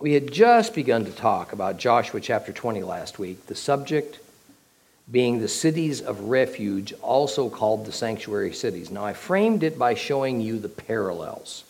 We had just begun to talk about Joshua chapter 20 last week, the subject being the cities of refuge, also called the sanctuary cities. Now, I framed it by showing you the parallels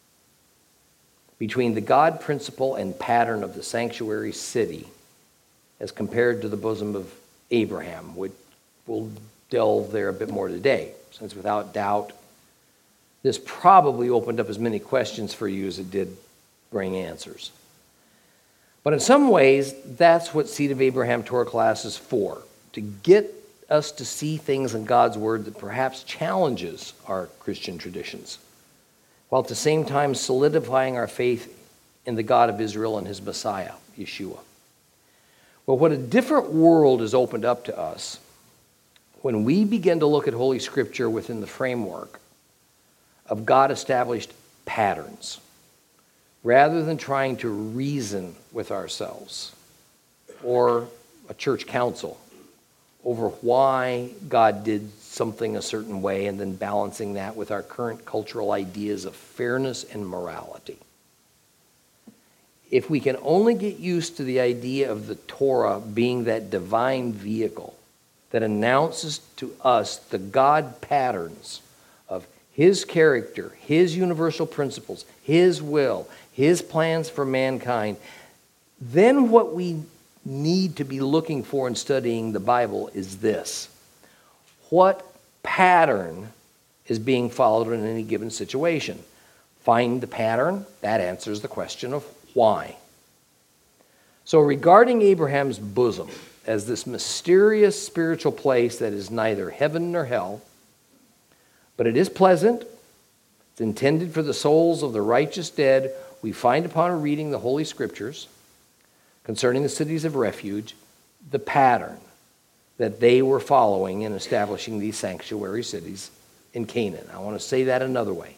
between the God principle and pattern of the sanctuary city as compared to the bosom of Abraham, which we'll delve there a bit more today, since without doubt, this probably opened up as many questions for you as it did bring answers. But in some ways, that's what Seed of Abraham Torah class is for, to get us to see things in God's Word that perhaps challenges our Christian traditions, while at the same time solidifying our faith in the God of Israel and his Messiah, Yeshua. Well, what a different world is opened up to us when we begin to look at Holy Scripture within the framework of God-established patterns, rather than trying to reason with ourselves or a church council over why God did something a certain way and then balancing that with our current cultural ideas of fairness and morality. If we can only get used to the idea of the Torah being that divine vehicle that announces to us the God patterns of his character, his universal principles, his will, his plans for mankind, then what we need to be looking for in studying the Bible is this. What pattern is being followed in any given situation? Find the pattern, that answers the question of why. So regarding Abraham's bosom as this mysterious spiritual place that is neither heaven nor hell, but it is pleasant, it's intended for the souls of the righteous dead, we find upon reading the Holy Scriptures concerning the cities of refuge, the pattern that they were following in establishing these sanctuary cities in Canaan. I want to say that another way.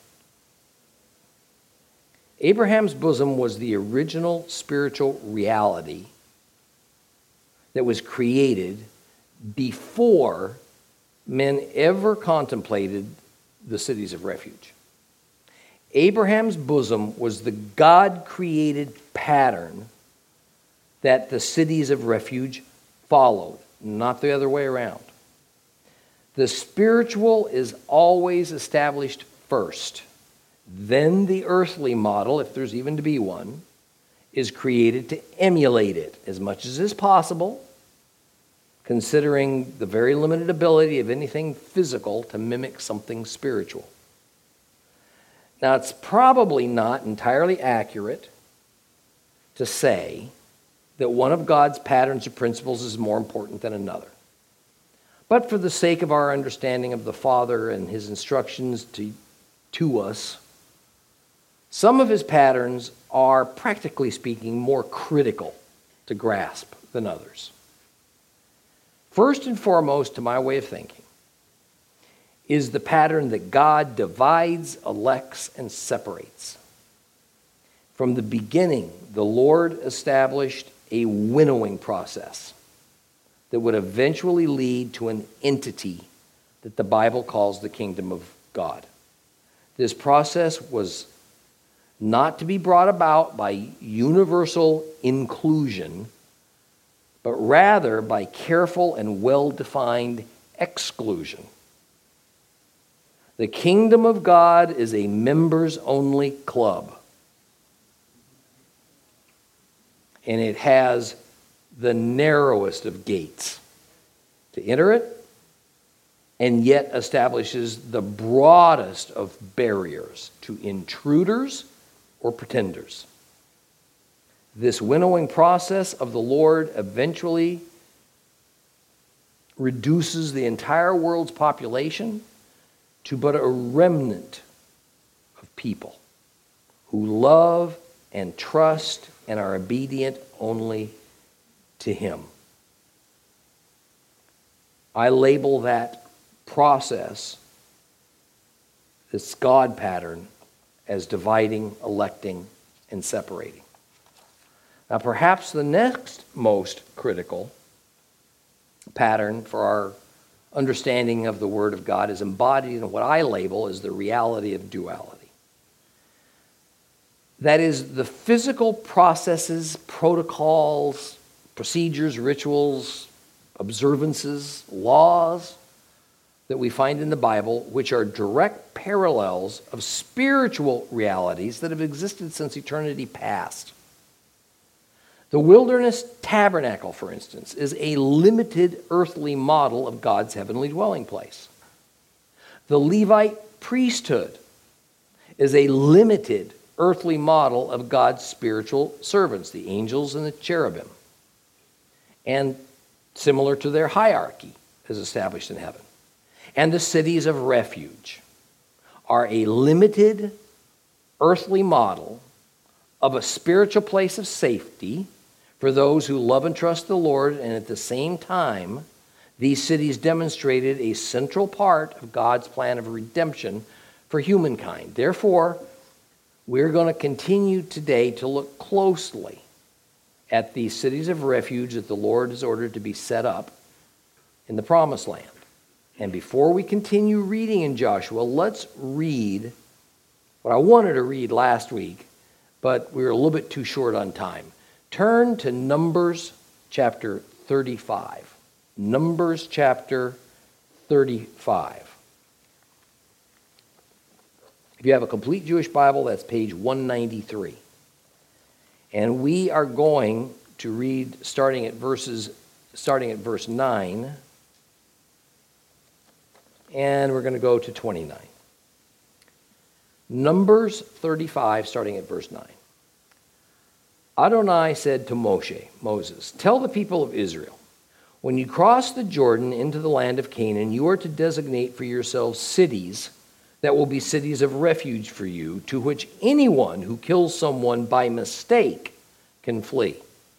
Abraham's bosom was the original spiritual reality that was created before men ever contemplated the cities of refuge. Abraham's bosom was the God-created pattern that the cities of refuge followed, not the other way around. The spiritual is always established first. Then the earthly model, if there's even to be one, is created to emulate it as much as is possible, considering the very limited ability of anything physical to mimic something spiritual. Now, it's probably not entirely accurate to say that one of God's patterns or principles is more important than another. But for the sake of our understanding of the Father and his instructions to us, some of his patterns are, practically speaking, more critical to grasp than others. First and foremost, to my way of thinking, is the pattern that God divides, elects, and separates. From the beginning, the Lord established a winnowing process that would eventually lead to an entity that the Bible calls the kingdom of God. This process was not to be brought about by universal inclusion, but rather by careful and well-defined exclusion. The kingdom of God is a members-only club, and it has the narrowest of gates to enter it, and yet establishes the broadest of barriers to intruders or pretenders. This winnowing process of the Lord eventually reduces the entire world's population to but a remnant of people who love and trust and are obedient only to him. I label that process, this God pattern, as dividing, electing, and separating. Now, perhaps the next most critical pattern for our understanding of the Word of God is embodied in what I label as the reality of duality. That is, the physical processes, protocols, procedures, rituals, observances, laws that we find in the Bible, which are direct parallels of spiritual realities that have existed since eternity past. The wilderness tabernacle, for instance, is a limited earthly model of God's heavenly dwelling place. The Levite priesthood is a limited earthly model of God's spiritual servants, the angels and the cherubim, and similar to their hierarchy as established in heaven. And the cities of refuge are a limited earthly model of a spiritual place of safety for those who love and trust the Lord, and at the same time, these cities demonstrated a central part of God's plan of redemption for humankind. Therefore, we're going to continue today to look closely at these cities of refuge that the Lord has ordered to be set up in the Promised Land. And before we continue reading in Joshua, let's read what I wanted to read last week, but we were a little bit too short on time. Turn to Numbers chapter 35. Numbers chapter 35. If you have a complete Jewish Bible, that's page 193. And we are going to read starting at verse 9, and we're going to go to 29. Numbers 35, starting at verse 9. Adonai said to Moses, "Tell the people of Israel, when you cross the Jordan into the land of Canaan, you are to designate for yourselves cities that will be cities of refuge for you, to which anyone who kills someone by mistake can flee.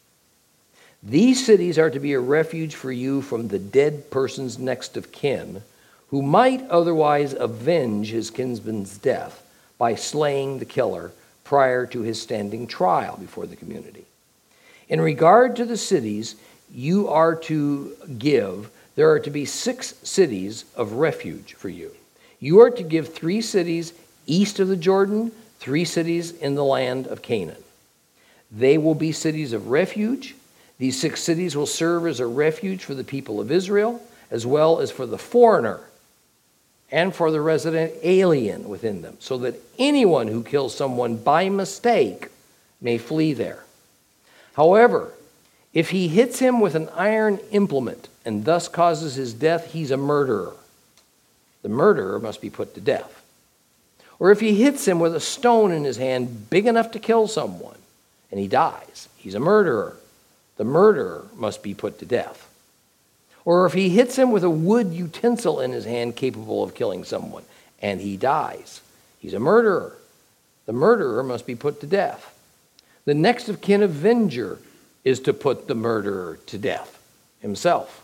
These cities are to be a refuge for you from the dead person's next of kin, who might otherwise avenge his kinsman's death by slaying the killer prior to his standing trial before the community. In regard to the cities you are to give, there are to be 6 cities of refuge for you. You are to give 3 cities east of the Jordan, 3 cities in the land of Canaan. They will be cities of refuge. These 6 cities will serve as a refuge for the people of Israel, as well as for the foreigner and for the resident alien within them, so that anyone who kills someone by mistake may flee there. However, if he hits him with an iron implement and thus causes his death, he's a murderer. The murderer must be put to death. Or if he hits him with a stone in his hand big enough to kill someone and he dies, he's a murderer. The murderer must be put to death. Or if he hits him with a wood utensil in his hand capable of killing someone and he dies, he's a murderer. The murderer must be put to death. The next of kin avenger is to put the murderer to death himself.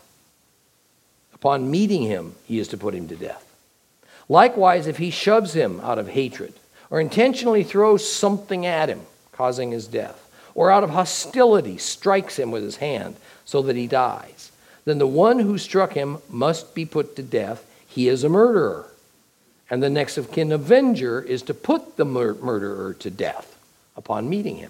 Upon meeting him, he is to put him to death. Likewise, if he shoves him out of hatred, or intentionally throws something at him, causing his death, or out of hostility strikes him with his hand so that he dies, then the one who struck him must be put to death. He is a murderer. And the next of kin avenger is to put the murderer to death upon meeting him.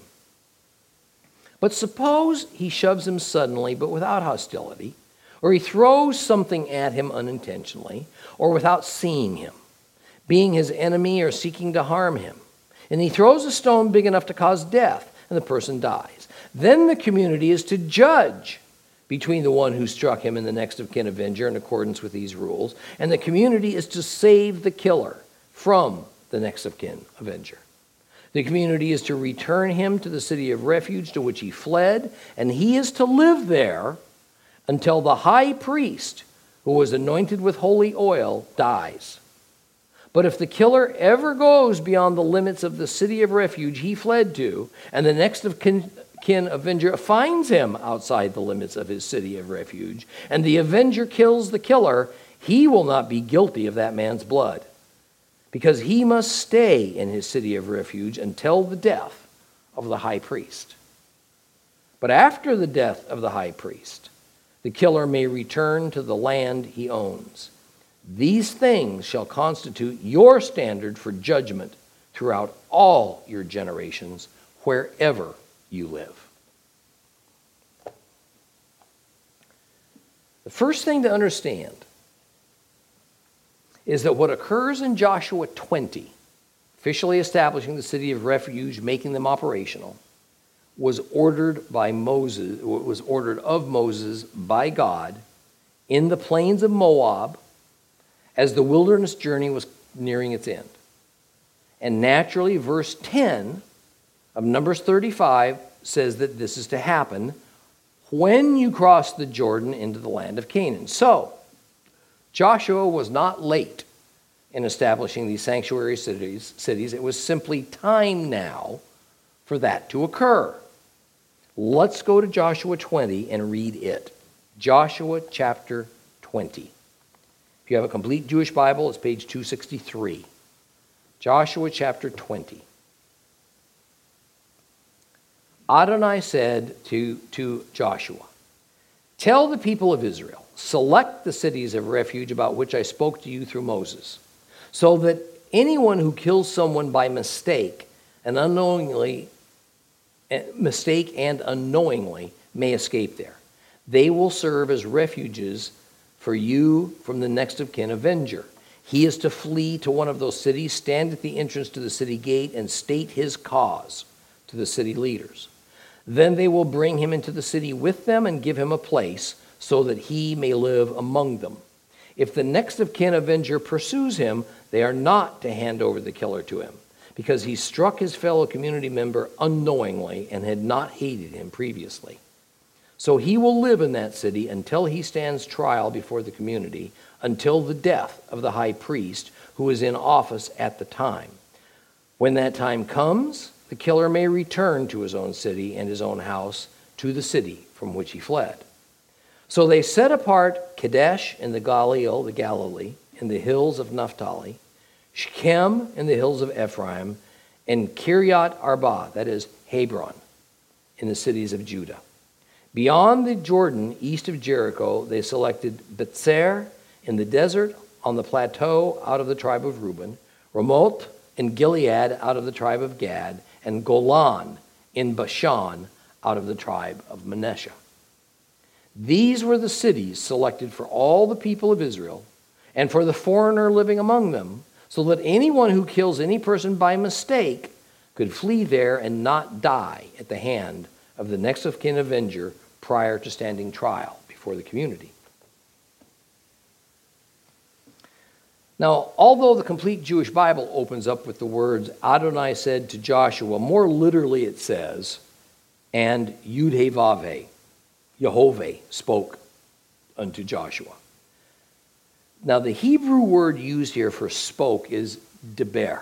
But suppose he shoves him suddenly but without hostility, or he throws something at him unintentionally, or without seeing him, being his enemy or seeking to harm him, and he throws a stone big enough to cause death, and the person dies. Then the community is to judge between the one who struck him and the next of kin avenger in accordance with these rules, and the community is to save the killer from the next of kin avenger. The community is to return him to the city of refuge to which he fled, and he is to live there until the high priest, who was anointed with holy oil, dies. But if the killer ever goes beyond the limits of the city of refuge he fled to, and the next of kin avenger finds him outside the limits of his city of refuge, and the avenger kills the killer, he will not be guilty of that man's blood, because he must stay in his city of refuge until the death of the high priest. But after the death of the high priest, the killer may return to the land he owns. These things shall constitute your standard for judgment throughout all your generations, wherever you live. The first thing to understand is that what occurs in Joshua 20, officially establishing the city of refuge, making them operational, was ordered of Moses by God in the plains of Moab as the wilderness journey was nearing its end. And naturally, verse 10 of Numbers 35 says that this is to happen when you cross the Jordan into the land of Canaan. So, Joshua was not late in establishing these sanctuary cities. It was simply time now for that to occur. Let's go to Joshua 20 and read it. Joshua chapter 20. If you have a complete Jewish Bible, it's page 263. Joshua chapter 20. Adonai said to Joshua, "Tell the people of Israel, select the cities of refuge about which I spoke to you through Moses, so that anyone who kills someone by mistake and unknowingly may escape there. They will serve as refuges for you from the next of kin avenger. He is to flee to one of those cities, stand at the entrance to the city gate, and state his cause to the city leaders. Then they will bring him into the city with them and give him a place so that he may live among them. If the next of kin avenger pursues him, they are not to hand over the killer to him, because he struck his fellow community member unknowingly and had not hated him previously. So he will live in that city until he stands trial before the community, until the death of the high priest who is in office at the time. When that time comes, the killer may return to his own city and his own house, to the city from which he fled." So they set apart Kadesh in the Galilee, in the hills of Naphtali, Shechem in the hills of Ephraim, and Kiryat Arba, that is Hebron, in the cities of Judah. Beyond the Jordan, east of Jericho, they selected Betzer in the desert on the plateau out of the tribe of Reuben, Ramoth in Gilead out of the tribe of Gad, and Golan in Bashan out of the tribe of Manasseh. These were the cities selected for all the people of Israel and for the foreigner living among them, so that anyone who kills any person by mistake could flee there and not die at the hand of the next of kin avenger prior to standing trial before the community. Now, although the complete Jewish Bible opens up with the words, Adonai said to Joshua, more literally it says, and Yud-Heh-Vav-Heh, Yehovah spoke unto Joshua. Now, the Hebrew word used here for spoke is deber.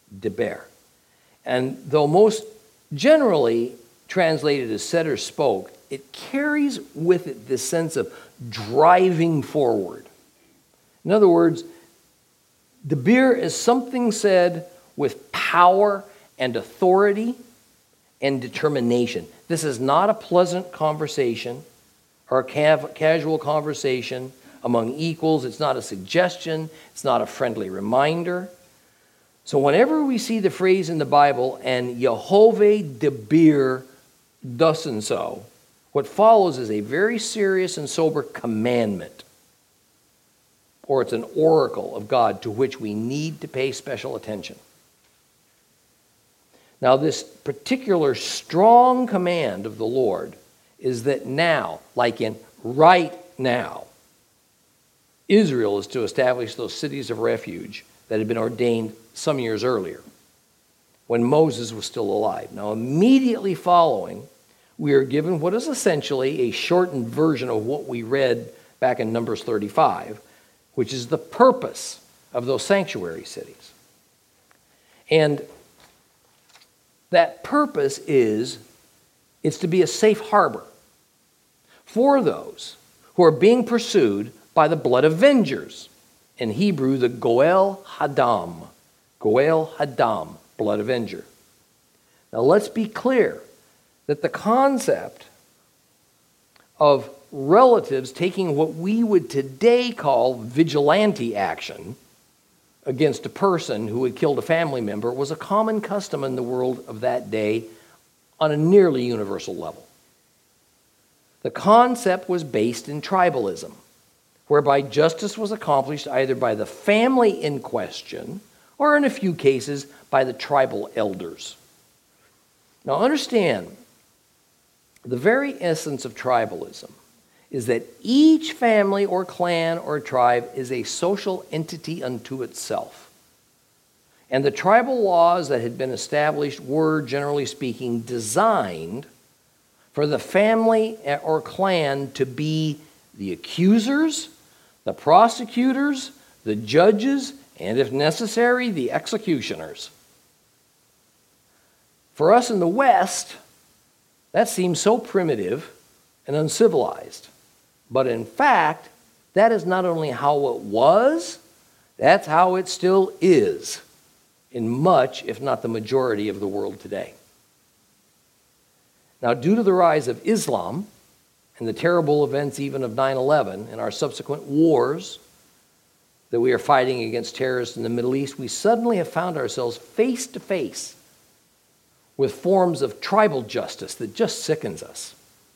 And though most generally translated as said or spoke, it carries with it this sense of driving forward. In other words, deber is something said with power and authority and determination. This is not a pleasant conversation or a casual conversation among equals. It's not a suggestion. It's not a friendly reminder. So whenever we see the phrase in the Bible, and Yehovah deber thus and so, what follows is a very serious and sober commandment, or it's an oracle of God to which we need to pay special attention. Now, this particular strong command of the Lord is that now, like in right now, Israel is to establish those cities of refuge that had been ordained some years earlier, when Moses was still alive. Now, immediately following, we are given what is essentially a shortened version of what we read back in Numbers 35, which is the purpose of those sanctuary cities. And that purpose is, it's to be a safe harbor for those who are being pursued by the blood avengers. In Hebrew, the Goel Hadam, blood avenger. Now let's be clear that the concept of relatives taking what we would today call vigilante action against a person who had killed a family member was a common custom in the world of that day on a nearly universal level. The concept was based in tribalism, whereby justice was accomplished either by the family in question or, in a few cases, by the tribal elders. Now understand, the very essence of tribalism is that each family or clan or tribe is a social entity unto itself. And the tribal laws that had been established were, generally speaking, designed for the family or clan to be the accusers, the prosecutors, the judges, and if necessary, the executioners. For us in the West, that seems so primitive and uncivilized. But in fact, that is not only how it was, that's how it still is in much, if not the majority, of the world today. Now, due to the rise of Islam and the terrible events even of 9/11 and our subsequent wars that we are fighting against terrorists in the Middle East, we suddenly have found ourselves face to face with forms of tribal justice that just sickens us,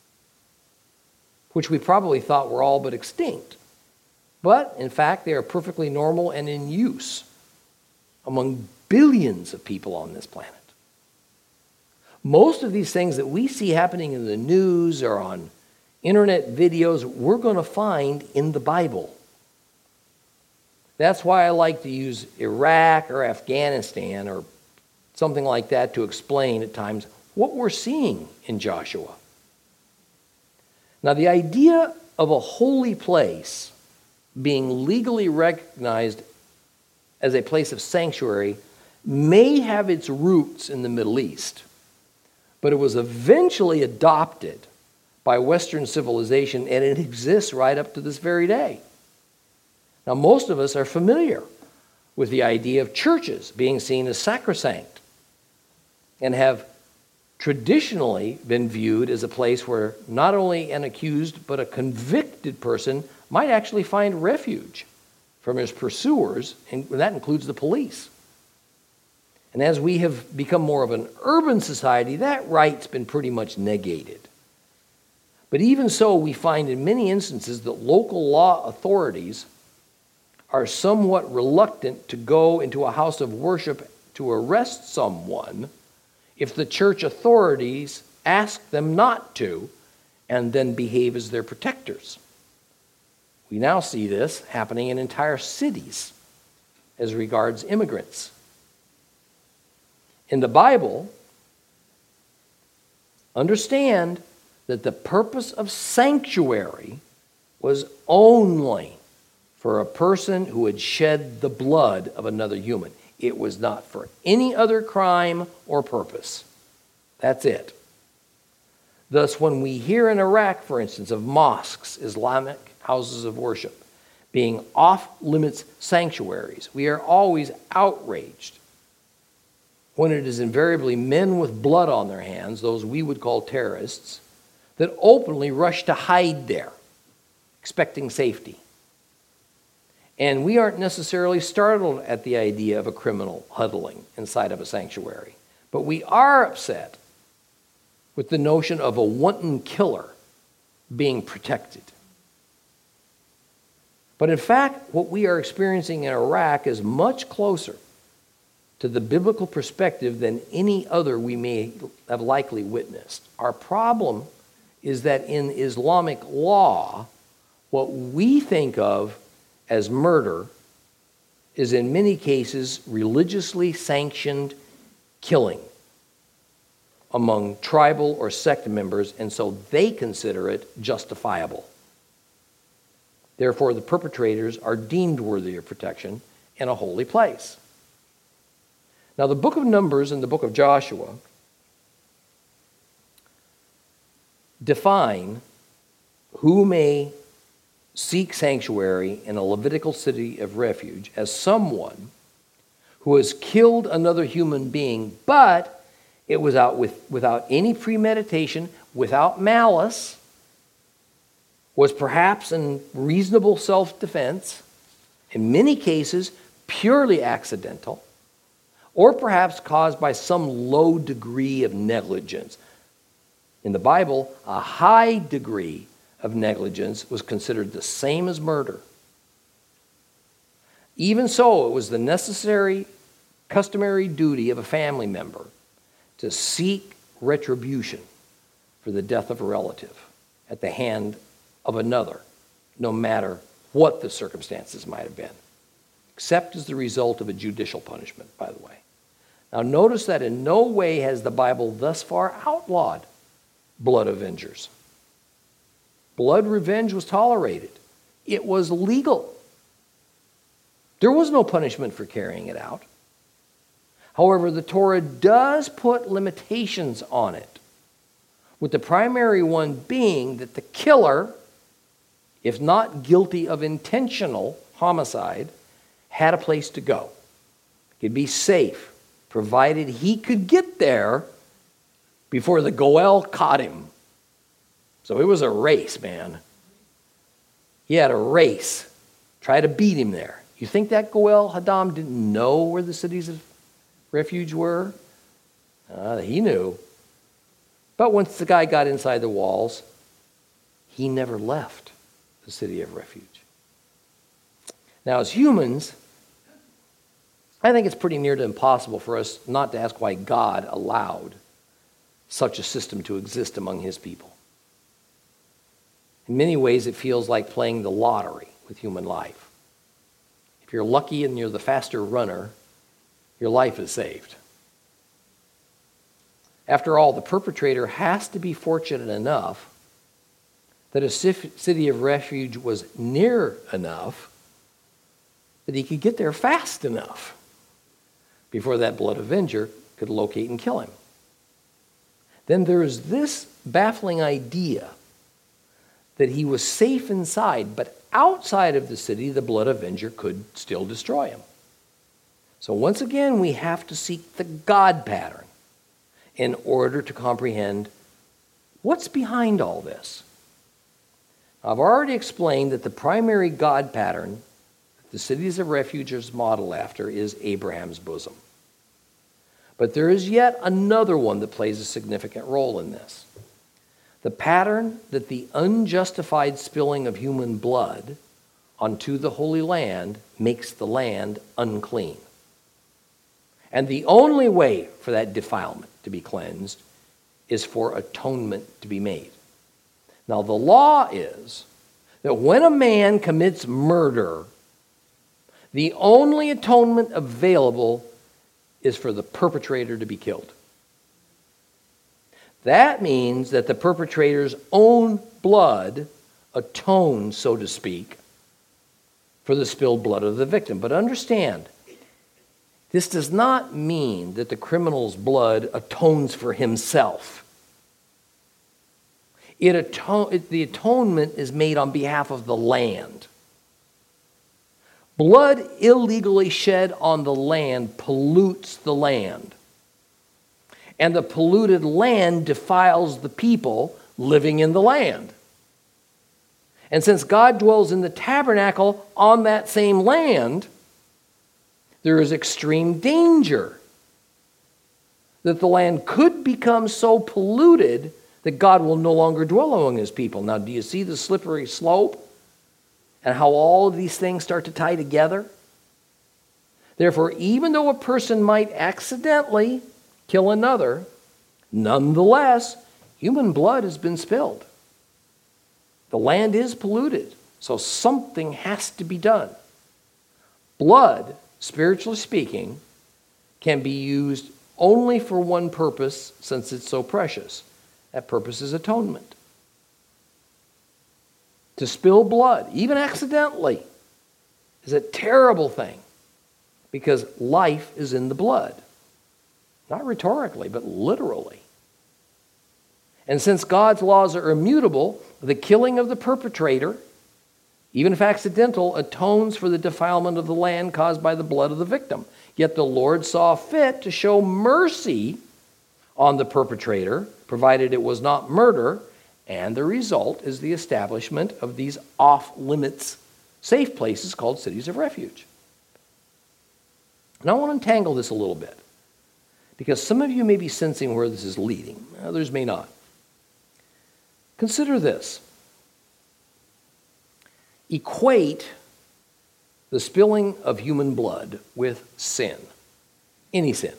which we probably thought were all but extinct. But, in fact, they are perfectly normal and in use among billions of people on this planet. Most of these things that we see happening in the news or on internet videos, we're going to find in the Bible. That's why I like to use Iraq or Afghanistan or something like that to explain at times what we're seeing in Joshua. Now, the idea of a holy place being legally recognized as a place of sanctuary may have its roots in the Middle East, but it was eventually adopted by Western civilization, and it exists right up to this very day. Now, most of us are familiar with the idea of churches being seen as sacrosanct and have traditionally been viewed as a place where not only an accused but a convicted person might actually find refuge from his pursuers, and that includes the police. And as we have become more of an urban society, that right's been pretty much negated. But even so, we find in many instances that local law authorities are somewhat reluctant to go into a house of worship to arrest someone if the church authorities ask them not to and then behave as their protectors. We now see this happening in entire cities as regards immigrants. In the Bible, understand that the purpose of sanctuary was only for a person who had shed the blood of another human. It was not for any other crime or purpose. That's it. Thus, when we hear in Iraq, for instance, of mosques, Islamic houses of worship, being off-limits sanctuaries, we are always outraged when it is invariably men with blood on their hands, those we would call terrorists, that openly rush to hide there, expecting safety. And we aren't necessarily startled at the idea of a criminal huddling inside of a sanctuary, but we are upset with the notion of a wanton killer being protected. But in fact, what we are experiencing in Iraq is much closer to the biblical perspective than any other we may have likely witnessed. Our problem is that in Islamic law, what we think of as murder is in many cases religiously sanctioned killing among tribal or sect members, and so they consider it justifiable. Therefore, the perpetrators are deemed worthy of protection in a holy place. Now, the book of Numbers and the book of Joshua define who may seek sanctuary in a Levitical city of refuge as someone who has killed another human being, but it was without any premeditation, without malice, was perhaps in reasonable self-defense, in many cases purely accidental, or perhaps caused by some low degree of negligence. In the Bible, a high degree of negligence was considered the same as murder. Even so, it was the necessary, customary duty of a family member to seek retribution for the death of a relative at the hand of another, no matter what the circumstances might have been, except as the result of a judicial punishment, by the way. Now, notice that in no way has the Bible thus far outlawed blood avengers. Blood revenge was tolerated. It was legal. There was no punishment for carrying it out. However, the Torah does put limitations on it, with the primary one being that the killer, if not guilty of intentional homicide, had a place to go. He could be safe, provided he could get there before the Goel caught him. So it was a race, man. He had a race. Try to beat him there. You think that Goel Hadam didn't know where the cities of refuge were? He knew. But once the guy got inside the walls, he never left the city of refuge. Now, as humans, I think it's pretty near to impossible for us not to ask why God allowed such a system to exist among his people. In many ways, it feels like playing the lottery with human life. If you're lucky and you're the faster runner, your life is saved. After all, the perpetrator has to be fortunate enough that a city of refuge was near enough that he could get there fast enough before that blood avenger could locate and kill him. Then there's this baffling idea that he was safe inside, but outside of the city, the blood avenger could still destroy him. So once again, we have to seek the God pattern in order to comprehend what's behind all this. I've already explained that the primary God pattern that the cities of refuge is modeled after is Abraham's bosom. But there is yet another one that plays a significant role in this. The pattern that the unjustified spilling of human blood onto the Holy Land makes the land unclean. And the only way for that defilement to be cleansed is for atonement to be made. Now, the law is that when a man commits murder, the only atonement available is for the perpetrator to be killed. That means that the perpetrator's own blood atones, so to speak, for the spilled blood of the victim. But understand, this does not mean that the criminal's blood atones for himself. The atonement is made on behalf of the land. Blood illegally shed on the land pollutes the land. And the polluted land defiles the people living in the land. And since God dwells in the tabernacle on that same land, there is extreme danger that the land could become so polluted that God will no longer dwell among his people. Now, do you see the slippery slope and how all of these things start to tie together? Therefore, even though a person might accidentally kill another, nonetheless, human blood has been spilled. The land is polluted, so something has to be done. Blood, spiritually speaking, can be used only for one purpose since it's so precious. That purpose is atonement. To spill blood, even accidentally, is a terrible thing because life is in the blood. Not rhetorically, but literally. And since God's laws are immutable, the killing of the perpetrator, even if accidental, atones for the defilement of the land caused by the blood of the victim. Yet the Lord saw fit to show mercy on the perpetrator, provided it was not murder, and the result is the establishment of these off-limits safe places called cities of refuge. And I want to untangle this a little bit, because some of you may be sensing where this is leading. Others may not. Consider this. Equate the spilling of human blood with sin. Any sin.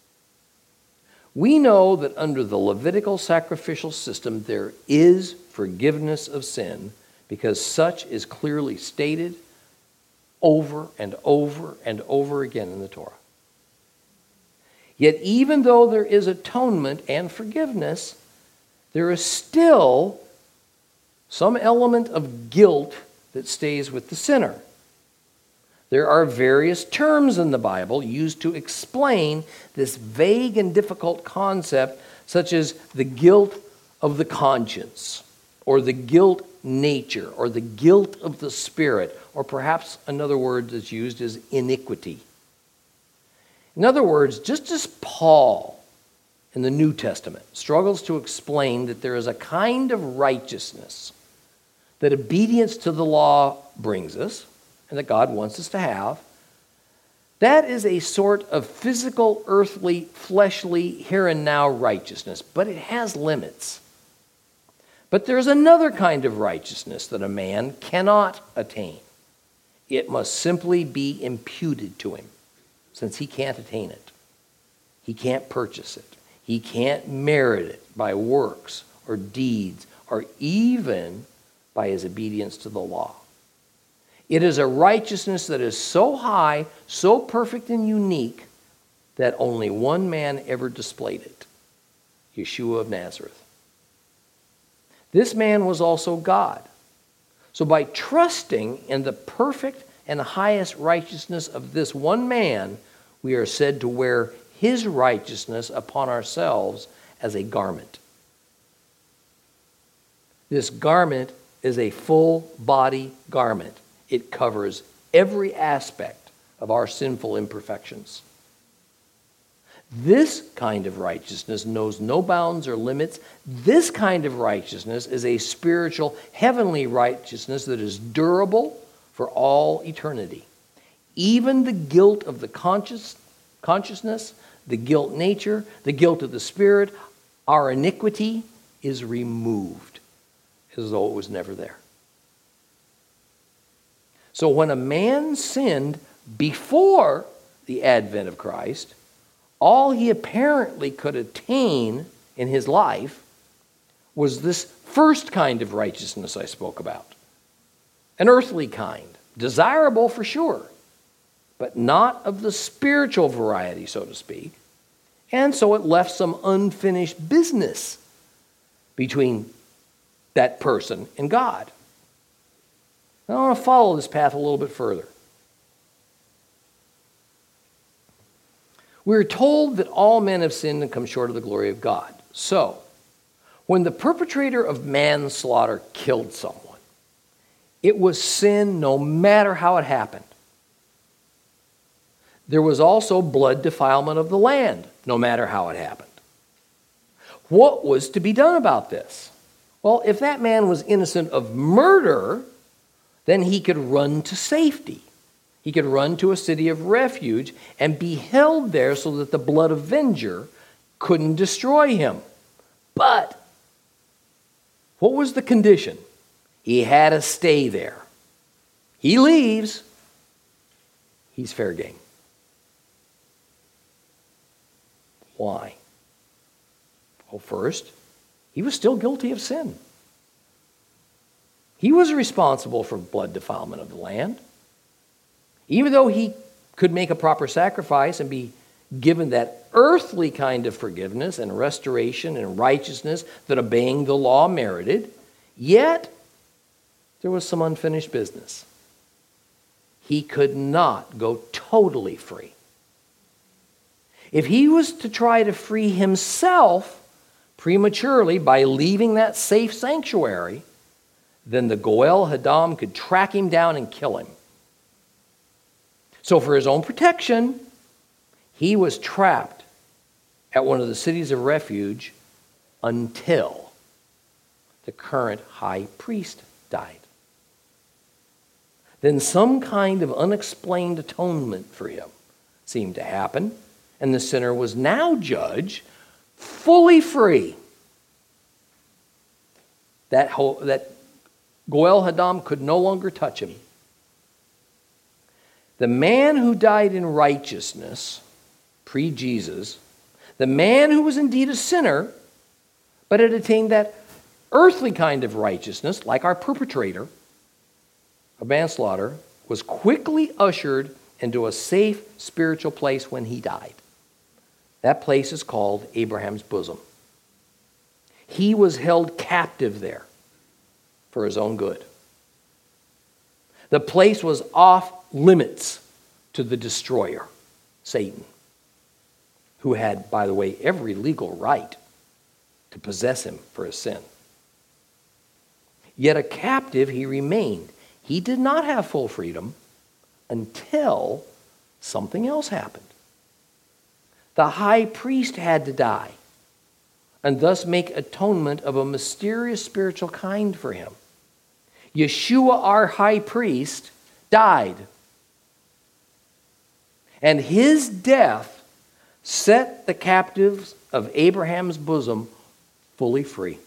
We know that under the Levitical sacrificial system there is forgiveness of sin, because such is clearly stated over and over and over again in the Torah. Yet even though there is atonement and forgiveness, there is still some element of guilt that stays with the sinner. There are various terms in the Bible used to explain this vague and difficult concept, such as the guilt of the conscience, or the guilt nature, or the guilt of the spirit, or perhaps another word that's used is iniquity. In other words, just as Paul in the New Testament struggles to explain that there is a kind of righteousness that obedience to the law brings us, and that God wants us to have, that is a sort of physical, earthly, fleshly, here and now righteousness, but it has limits. But there's another kind of righteousness that a man cannot attain. It must simply be imputed to him, since he can't attain it. He can't purchase it. He can't merit it by works or deeds or even by his obedience to the law. It is a righteousness that is so high, so perfect and unique, that only one man ever displayed it, Yeshua of Nazareth. This man was also God. So by trusting in the perfect and highest righteousness of this one man, we are said to wear his righteousness upon ourselves as a garment. This garment is a full body garment. It covers every aspect of our sinful imperfections. This kind of righteousness knows no bounds or limits. This kind of righteousness is a spiritual, heavenly righteousness that is durable for all eternity. Even the guilt of the consciousness, the guilt nature, the guilt of the spirit, our iniquity is removed as though it was never there. So when a man sinned before the advent of Christ, all he apparently could attain in his life was this first kind of righteousness I spoke about. An earthly kind, desirable for sure, but not of the spiritual variety, so to speak. And so it left some unfinished business between that person and God. I want to follow this path a little bit further. We're told that all men have sinned and come short of the glory of God. So, when the perpetrator of manslaughter killed someone, it was sin no matter how it happened. There was also blood defilement of the land, no matter how it happened. What was to be done about this? Well, if that man was innocent of murder, then he could run to safety. He could run to a city of refuge and be held there so that the blood avenger couldn't destroy him. But what was the condition? He had to stay there. He leaves, he's fair game. Why? Well, first, he was still guilty of sin. He was responsible for blood defilement of the land. Even though he could make a proper sacrifice and be given that earthly kind of forgiveness and restoration and righteousness that obeying the law merited, yet there was some unfinished business. He could not go totally free. If he was to try to free himself prematurely by leaving that safe sanctuary, then the Goel Hadam could track him down and kill him. So for his own protection, he was trapped at one of the cities of refuge until the current high priest died. Then some kind of unexplained atonement for him seemed to happen, and the sinner was now judged fully free. That Goel Hadam could no longer touch him. The man who died in righteousness, pre-Jesus, the man who was indeed a sinner, but had attained that earthly kind of righteousness, like our perpetrator of manslaughter, was quickly ushered into a safe spiritual place when he died. That place is called Abraham's bosom. He was held captive there for his own good. The place was off limits to the destroyer, Satan, who had, by the way, every legal right to possess him for his sin. Yet a captive he remained. He did not have full freedom until something else happened. The high priest had to die and thus make atonement of a mysterious spiritual kind for him. Yeshua, our high priest, died. And his death set the captives of Abraham's bosom fully free.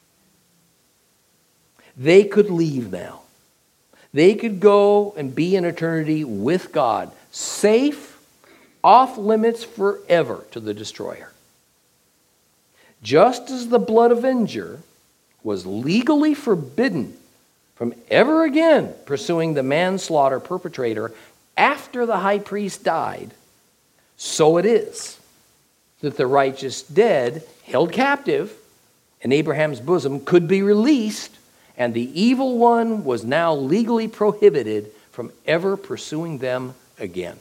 They could leave now. They could go and be in eternity with God, safe, off limits forever to the destroyer. Just as the blood avenger was legally forbidden from ever again pursuing the manslaughter perpetrator after the high priest died, so it is that the righteous dead held captive in Abraham's bosom could be released, and the evil one was now legally prohibited from ever pursuing them again.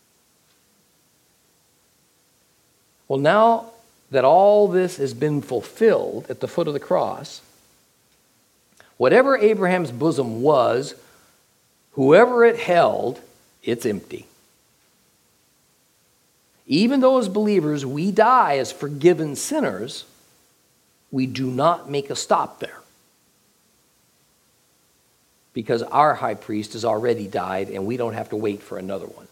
Well, now that all this has been fulfilled at the foot of the cross, whatever Abraham's bosom was, whoever it held, it's empty. Even though as believers we die as forgiven sinners, we do not make a stop there, because our high priest has already died and we don't have to wait for another one.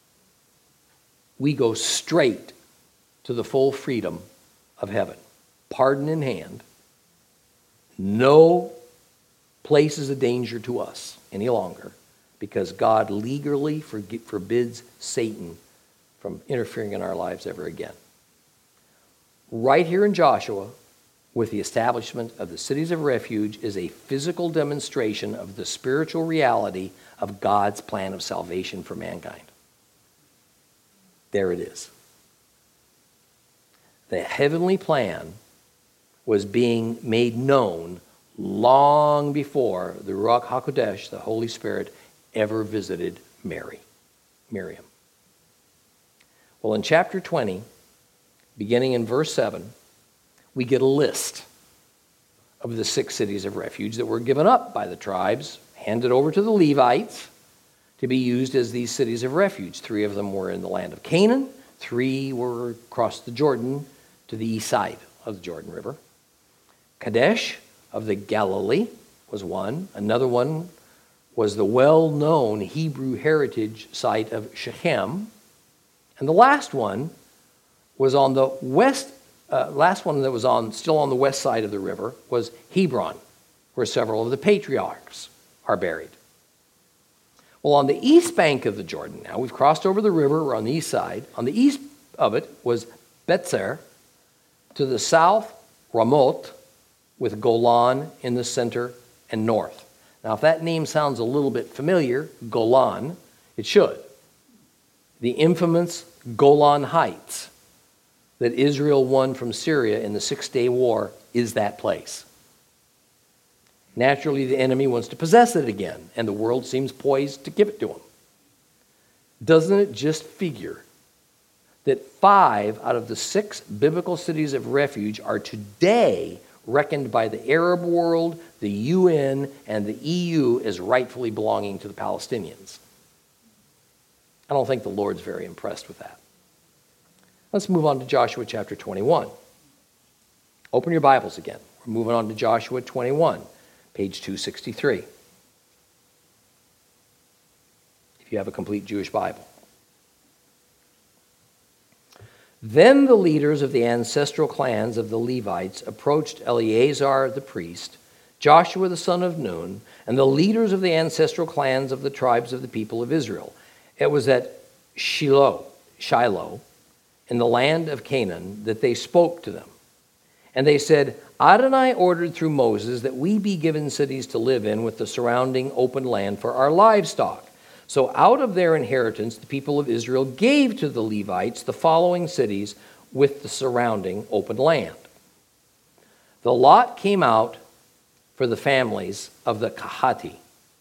We go straight to the full freedom of heaven, pardon in hand. No place is a danger to us any longer, because God legally forbids Satan from interfering in our lives ever again. Right here in Joshua, with the establishment of the cities of refuge, is a physical demonstration of the spiritual reality of God's plan of salvation for mankind. There it is. The heavenly plan was being made known long before the Ruach HaKodesh, the Holy Spirit, ever visited Miriam. Well, in chapter 20, beginning in verse 7, we get a list of the 6 cities of refuge that were given up by the tribes, handed over to the Levites to be used as these cities of refuge. 3 of them were in the land of Canaan. 3 were across the Jordan to the east side of the Jordan River. Kadesh of the Galilee was one. Another one was the well-known Hebrew heritage site of Shechem. And the last one was on the west. Last one that was still on the west side of the river was Hebron, where several of the patriarchs are buried. Well, on the east bank of the Jordan now, we've crossed over the river, we're on the east side. On the east of it was Betzer. To the south, Ramoth, with Golan in the center and north. Now, if that name sounds a little bit familiar, Golan, it should. The infamous Golan Heights that Israel won from Syria in the 6-day war is that place. Naturally, the enemy wants to possess it again, and the world seems poised to give it to him. Doesn't it just figure that 5 out of the 6 biblical cities of refuge are today reckoned by the Arab world, the UN, and the EU as rightfully belonging to the Palestinians? I don't think the Lord's very impressed with that. Let's move on to Joshua chapter 21. Open your Bibles again. We're moving on to Joshua 21, page 263. If you have a complete Jewish Bible. Then the leaders of the ancestral clans of the Levites approached Eleazar the priest, Joshua the son of Nun, and the leaders of the ancestral clans of the tribes of the people of Israel. It was at Shiloh, in the land of Canaan, that they spoke to them. And they said, Adonai ordered through Moses that we be given cities to live in with the surrounding open land for our livestock. So out of their inheritance, the people of Israel gave to the Levites the following cities with the surrounding open land. The lot came out for the families of the Kahati.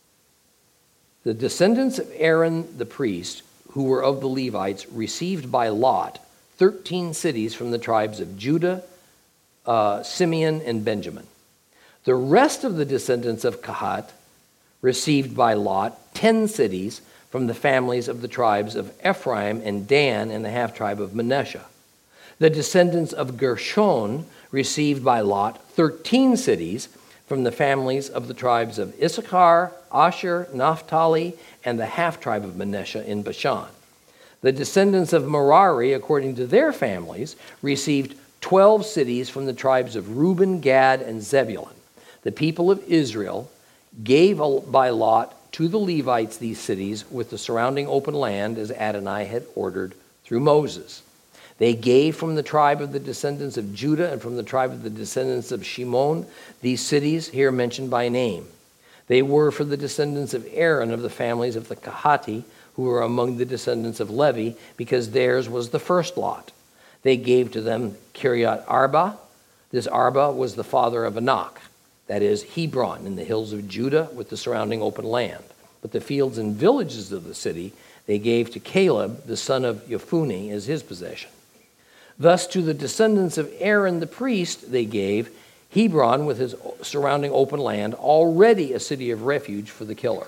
The descendants of Aaron the priest, who were of the Levites, received by lot 13 cities from the tribes of Judah, Simeon, and Benjamin. The rest of the descendants of Kahat received by lot 10 cities from the families of the tribes of Ephraim and Dan and the half-tribe of Manasseh. The descendants of Gershon received by lot 13 cities from the families of the tribes of Issachar, Asher, Naphtali, and the half-tribe of Manasseh in Bashan. The descendants of Merari, according to their families, received 12 cities from the tribes of Reuben, Gad, and Zebulun. The people of Israel gave by lot to the Levites these cities with the surrounding open land as Adonai had ordered through Moses. They gave from the tribe of the descendants of Judah and from the tribe of the descendants of Shimon these cities here mentioned by name. They were for the descendants of Aaron of the families of the Kahati, who were among the descendants of Levi, because theirs was the first lot. They gave to them Kiryat Arba. This Arba was the father of Anak, that is, Hebron, in the hills of Judah with the surrounding open land. But the fields and villages of the city they gave to Caleb, the son of Yefunne, as his possession. Thus to the descendants of Aaron the priest they gave Hebron with its surrounding open land, already a city of refuge for the killer.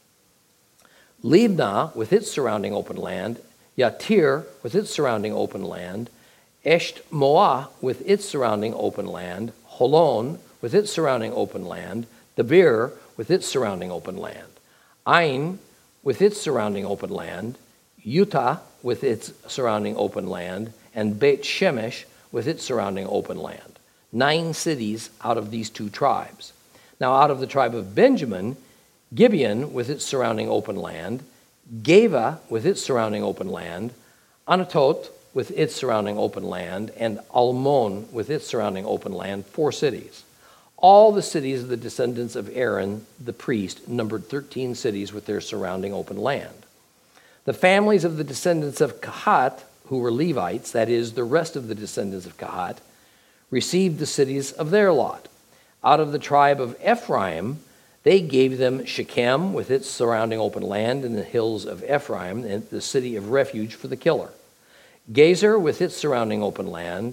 Libnah with its surrounding open land, Yatir with its surrounding open land, Eshtemoa with its surrounding open land, Holon with its surrounding open land, Debir with its surrounding open land, Ain with its surrounding open land, Utah with its surrounding open land, and Beit Shemesh with its surrounding open land. 9 cities out of these 2 tribes. Now out of the tribe of Benjamin, Gibeon with its surrounding open land, Geva with its surrounding open land, Anatot with its surrounding open land, and Almon with its surrounding open land, 4 cities. All the cities of the descendants of Aaron the priest numbered 13 cities with their surrounding open land. The families of the descendants of Kahat, who were Levites, that is, the rest of the descendants of Kahat, received the cities of their lot. Out of the tribe of Ephraim, they gave them Shechem with its surrounding open land in the hills of Ephraim, and the city of refuge for the killer. Gezer with its surrounding open land,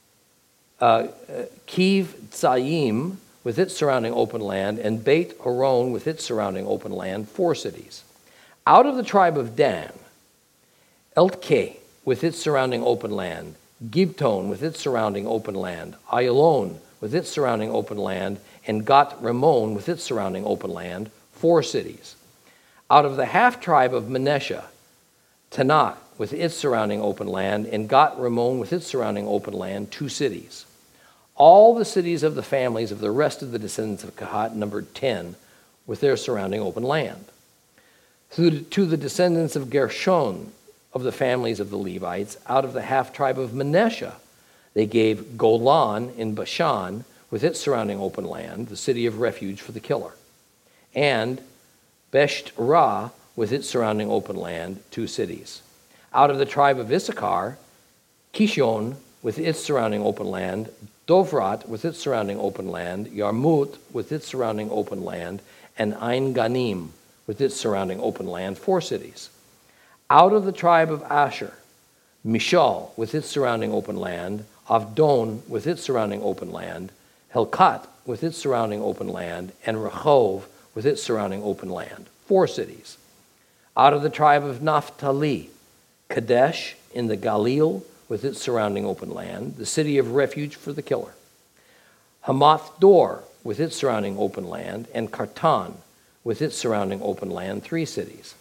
Kiv Tzayim with its surrounding open land, and Beit Horon with its surrounding open land, 4 cities. Out of the tribe of Dan, Eltkeh with its surrounding open land, Gibton with its surrounding open land, Ayalon with its surrounding open land, and Gat Ramon with its surrounding open land, 4 cities. Out of the half-tribe of Manasseh, Tanakh with its surrounding open land, and Gat Ramon with its surrounding open land, 2 cities. All the cities of the families of the rest of the descendants of Kahat numbered 10 with their surrounding open land. To the descendants of Gershon of the families of the Levites, out of the half-tribe of Manasseh, they gave Golan in Bashan with its surrounding open land, the city of refuge for the killer, and Besht-Ra with its surrounding open land, 2 cities. Out of the tribe of Issachar, Kishon with its surrounding open land, Dovrat with its surrounding open land, Yarmut with its surrounding open land, and Ein Ganim with its surrounding open land, 4 cities. Out of the tribe of Asher, Mishal with its surrounding open land, Avdon with its surrounding open land, Helkat with its surrounding open land, and Rehov with its surrounding open land, 4 cities. Out of the tribe of Naphtali, Kadesh in the Galil with its surrounding open land, the city of refuge for the killer. Hamath Dor with its surrounding open land, and Kartan with its surrounding open land, 3 cities.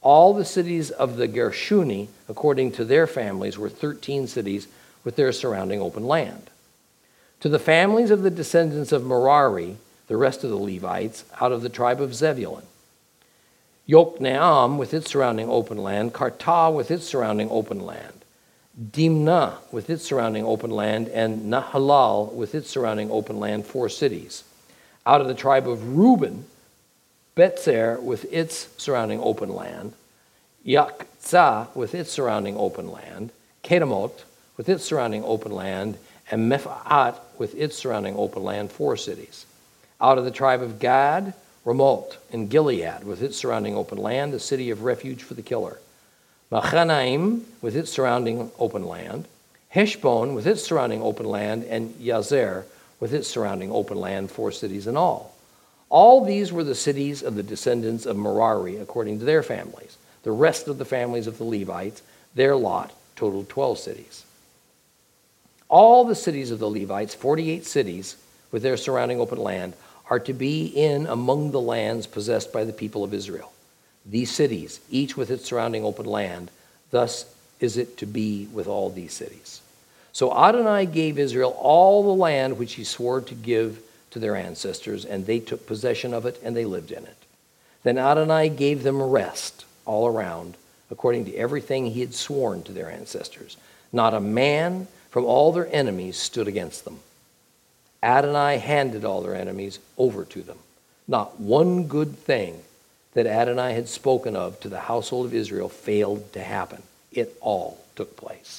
All the cities of the Gershuni, according to their families, were 13 cities with their surrounding open land. To the families of the descendants of Merari, the rest of the Levites, out of the tribe of Zebulun, Yokneam with its surrounding open land, Kartah with its surrounding open land, Dimnah with its surrounding open land, and Nahalal with its surrounding open land, 4 cities. Out of the tribe of Reuben, Betzer with its surrounding open land, Yakzah with its surrounding open land, Kedemoth with its surrounding open land, and Mephaath with its surrounding open land, 4 cities. Out of the tribe of Gad, Ramoth and Gilead with its surrounding open land, a city of refuge for the killer. Machanaim with its surrounding open land, Heshbon with its surrounding open land, and Yazer with its surrounding open land, 4 cities in all. All these were the cities of the descendants of Merari according to their families. The rest of the families of the Levites, their lot, totaled 12 cities. All the cities of the Levites, 48 cities with their surrounding open land, are to be in among the lands possessed by the people of Israel. These cities, each with its surrounding open land, thus is it to be with all these cities. So Adonai gave Israel all the land which he swore to give to their ancestors, and they took possession of it, and they lived in it. Then Adonai gave them rest all around, according to everything he had sworn to their ancestors. Not a man from all their enemies stood against them. Adonai handed all their enemies over to them. Not one good thing that Adonai had spoken of to the household of Israel failed to happen. It all took place.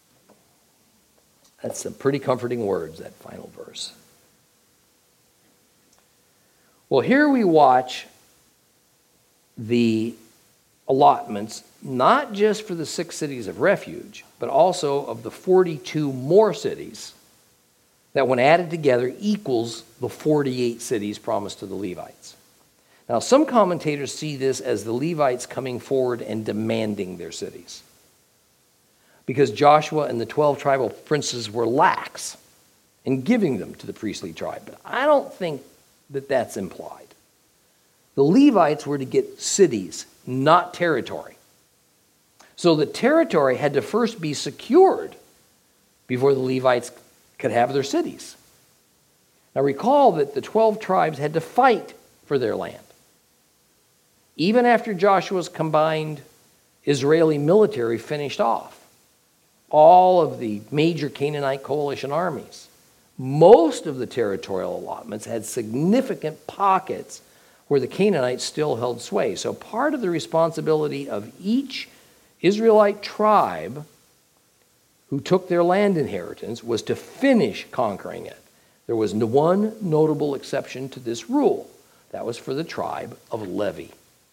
That's some pretty comforting words, that final verse. Well, here we watch the allotments, not just for the 6 cities of refuge, but also of the 42 more cities that, when added together, equals the 48 cities promised to the Levites. Now, some commentators see this as the Levites coming forward and demanding their cities, because Joshua and the 12 tribal princes were lax in giving them to the priestly tribe. But I don't think that that's implied. The Levites were to get cities, not territory. So the territory had to first be secured before the Levites could have their cities. Now recall that the 12 tribes had to fight for their land. Even after Joshua's combined Israeli military finished off all of the major Canaanite coalition armies, most of the territorial allotments had significant pockets where the Canaanites still held sway. So part of the responsibility of each Israelite tribe who took their land inheritance was to finish conquering it. There was one notable exception to this rule. That was for the tribe of Levi.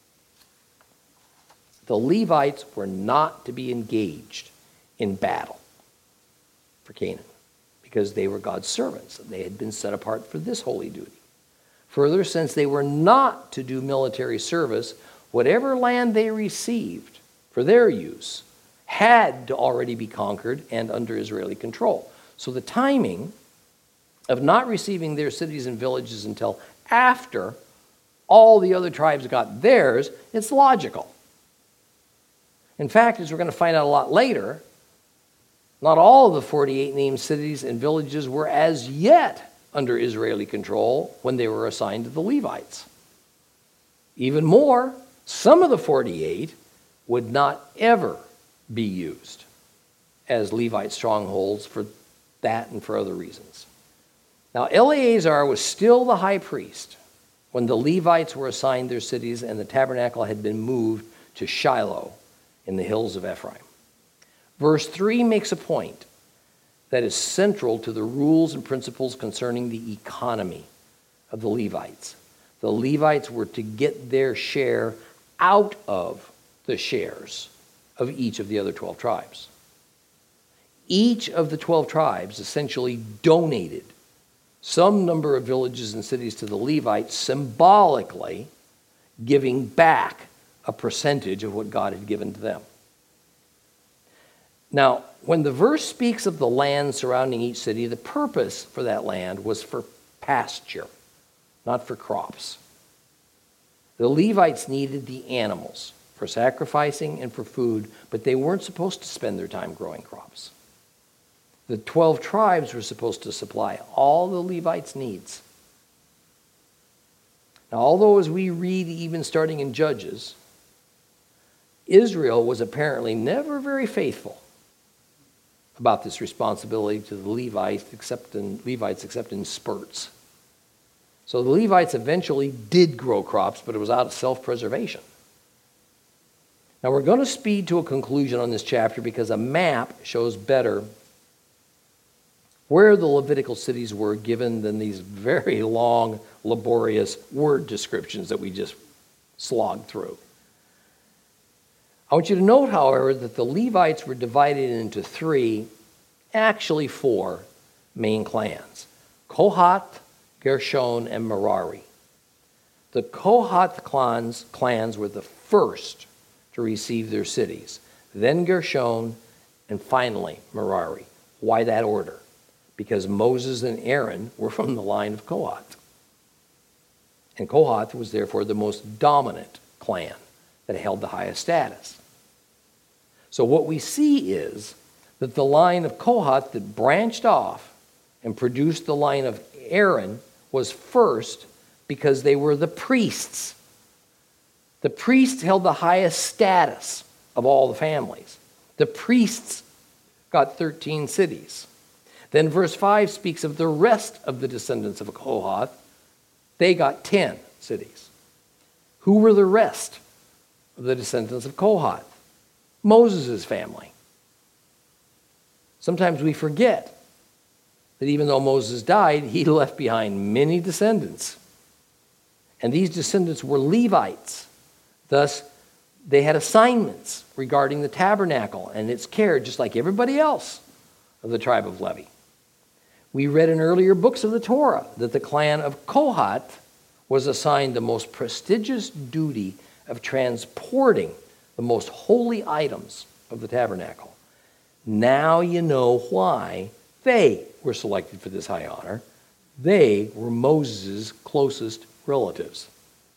The Levites were not to be engaged in battle for Canaan because they were God's servants. They had been set apart for this holy duty. Further, since they were not to do military service, whatever land they received for their use had to already be conquered and under Israeli control. So the timing of not receiving their cities and villages until after all the other tribes got theirs, it's logical. In fact, as we're going to find out a lot later, not all of the 48 named cities and villages were as yet under Israeli control when they were assigned to the Levites. Even more, some of the 48 would not ever be used as Levite strongholds for that and for other reasons. Now, Eleazar was still the high priest when the Levites were assigned their cities and the tabernacle had been moved to Shiloh in the hills of Ephraim. Verse 3 makes a point that is central to the rules and principles concerning the economy of the Levites. The Levites were to get their share out of the shares of each of the other 12 tribes. Each of the 12 tribes essentially donated some number of villages and cities to the Levites, symbolically giving back a percentage of what God had given to them. Now, when the verse speaks of the land surrounding each city, the purpose for that land was for pasture, not for crops. The Levites needed the animals for sacrificing and for food, but they weren't supposed to spend their time growing crops. The 12 tribes were supposed to supply all the Levites' needs. Now, although as we read even starting in Judges, Israel was apparently never very faithful about this responsibility to the Levites except in spurts. So the Levites eventually did grow crops, but it was out of self-preservation. Now we're going to speed to a conclusion on this chapter because a map shows better where the Levitical cities were given than these very long, laborious word descriptions that we just slogged through. I want you to note, however, that the Levites were divided into three, actually four, main clans: Kohath, Gershon, and Merari. The Kohath clans were the first to receive their cities, then Gershon, and finally Merari. Why that order? Because Moses and Aaron were from the line of Kohath. And Kohath was therefore the most dominant clan that held the highest status. So what we see is that the line of Kohath that branched off and produced the line of Aaron was first because they were the priests. The priests held the highest status of all the families. The priests got 13 cities. Then verse 5 speaks of the rest of the descendants of Kohath. They got 10 cities. Who were the rest of the descendants of Kohath? Moses' family. Sometimes we forget that even though Moses died, he left behind many descendants. And these descendants were Levites. Thus, they had assignments regarding the tabernacle and its care, just like everybody else of the tribe of Levi. We read in earlier books of the Torah that the clan of Kohath was assigned the most prestigious duty of transporting the most holy items of the tabernacle. Now you know why they were selected for this high honor. They were Moses' closest relatives.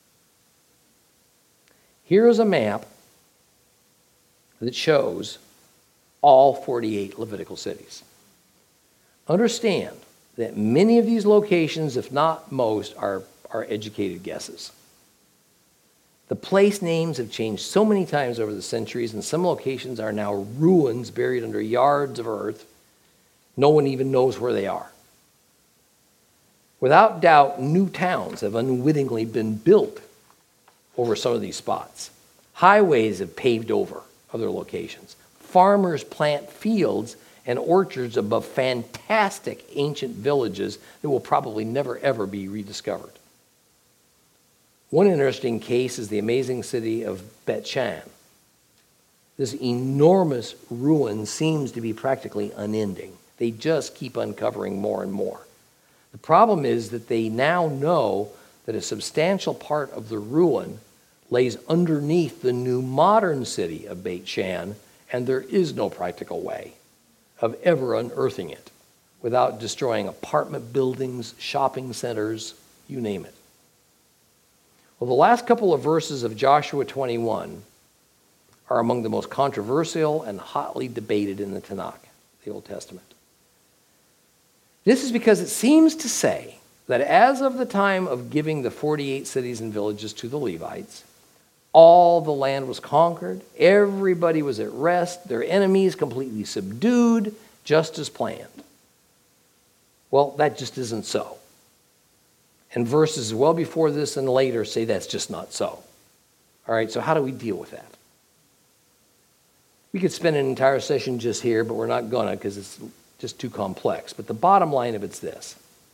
Here is a map that shows all 48 Levitical cities. Understand that many of these locations, if not most, are educated guesses. The place names have changed so many times over the centuries, and some locations are now ruins buried under yards of earth. No one even knows where they are. Without doubt, new towns have unwittingly been built over some of these spots. Highways have paved over other locations. Farmers plant fields and orchards above fantastic ancient villages that will probably never, ever be rediscovered. One interesting case is the amazing city of Bet Shan. This enormous ruin seems to be practically unending. They just keep uncovering more and more. The problem is that they now know that a substantial part of the ruin lays underneath the new modern city of Beit Shan, and there is no practical way of ever unearthing it without destroying apartment buildings, shopping centers, you name it. Well, the last couple of verses of Joshua 21 are among the most controversial and hotly debated in the Tanakh, the Old Testament. This is because it seems to say that as of the time of giving the 48 cities and villages to the Levites, all the land was conquered, everybody was at rest, their enemies completely subdued, just as planned. Well, that just isn't so. And verses well before this and later say that's just not so. All right, so how do we deal with that? We could spend an entire session just here, but we're not gonna because it's just too complex. But the bottom line of it's this.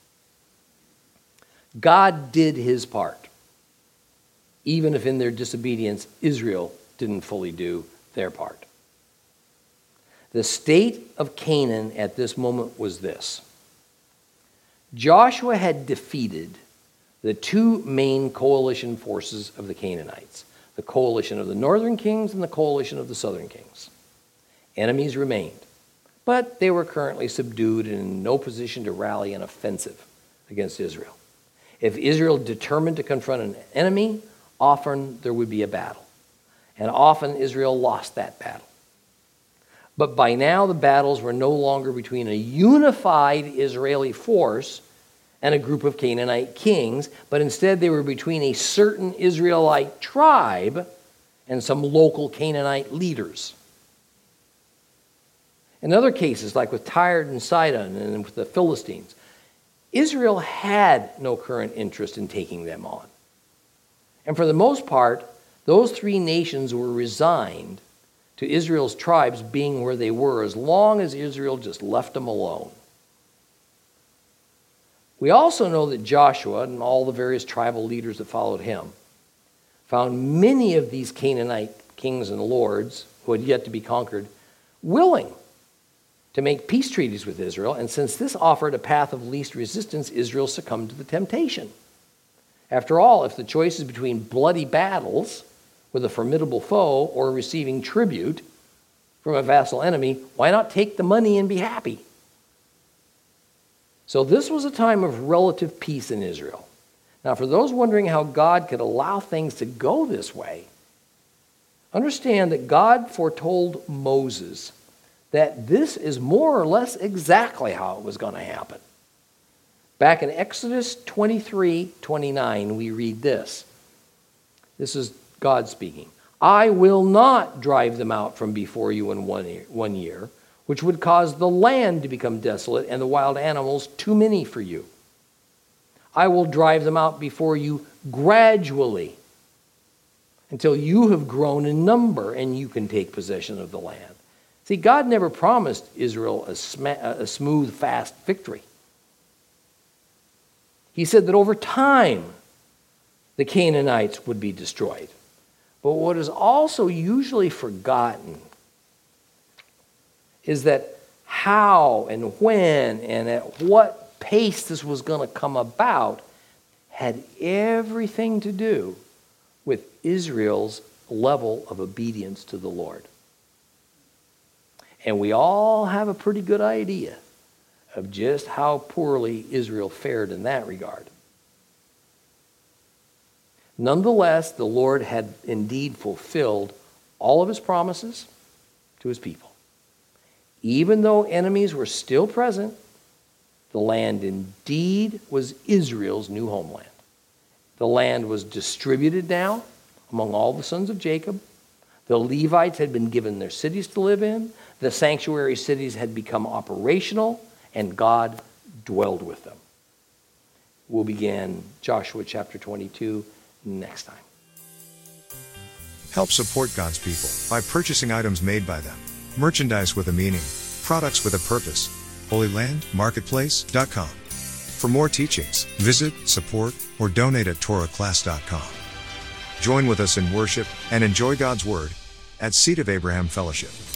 God did his part, even if in their disobedience, Israel didn't fully do their part. The state of Canaan at this moment was this. Joshua had defeated the two main coalition forces of the Canaanites, the coalition of the northern kings and the coalition of the southern kings. Enemies remained, but they were currently subdued and in no position to rally an offensive against Israel. If Israel determined to confront an enemy, often there would be a battle. and often Israel lost that battle. But by now the battles were no longer between a unified Israeli force and a group of Canaanite kings, but instead they were between a certain Israelite tribe and some local Canaanite leaders. In other cases, like with Tyre and Sidon and with the Philistines, Israel had no current interest in taking them on. And for the most part, those three nations were resigned to Israel's tribes being where they were as long as Israel just left them alone. We also know that Joshua and all the various tribal leaders that followed him found many of these Canaanite kings and lords who had yet to be conquered willing to make peace treaties with Israel, and since this offered a path of least resistance, Israel succumbed to the temptation. After all, if the choice is between bloody battles with a formidable foe or receiving tribute from a vassal enemy, why not take the money and be happy? So this was a time of relative peace in Israel. Now, for those wondering how God could allow things to go this way, understand that God foretold Moses that this is more or less exactly how it was going to happen. Back in Exodus 23:29, we read this. This is God speaking. I will not drive them out from before you in 1 year, which would cause the land to become desolate and the wild animals too many for you. I will drive them out before you gradually until you have grown in number and you can take possession of the land. See, God never promised Israel a smooth, fast victory. He said that over time, the Canaanites would be destroyed. But what is also usually forgotten is that how and when and at what pace this was going to come about had everything to do with Israel's level of obedience to the Lord. And we all have a pretty good idea of just how poorly Israel fared in that regard. Nonetheless, the Lord had indeed fulfilled all of his promises to his people. Even though enemies were still present, the land indeed was Israel's new homeland. The land was distributed now among all the sons of Jacob. The Levites had been given their cities to live in. The sanctuary cities had become operational, and God dwelled with them. We'll begin Joshua chapter 22 next time. Help support God's people by purchasing items made by them. Merchandise with a meaning, products with a purpose. HolyLandMarketplace.com. For more teachings, visit, support, or donate at TorahClass.com. Join with us in worship and enjoy God's Word at Seed of Abraham Fellowship.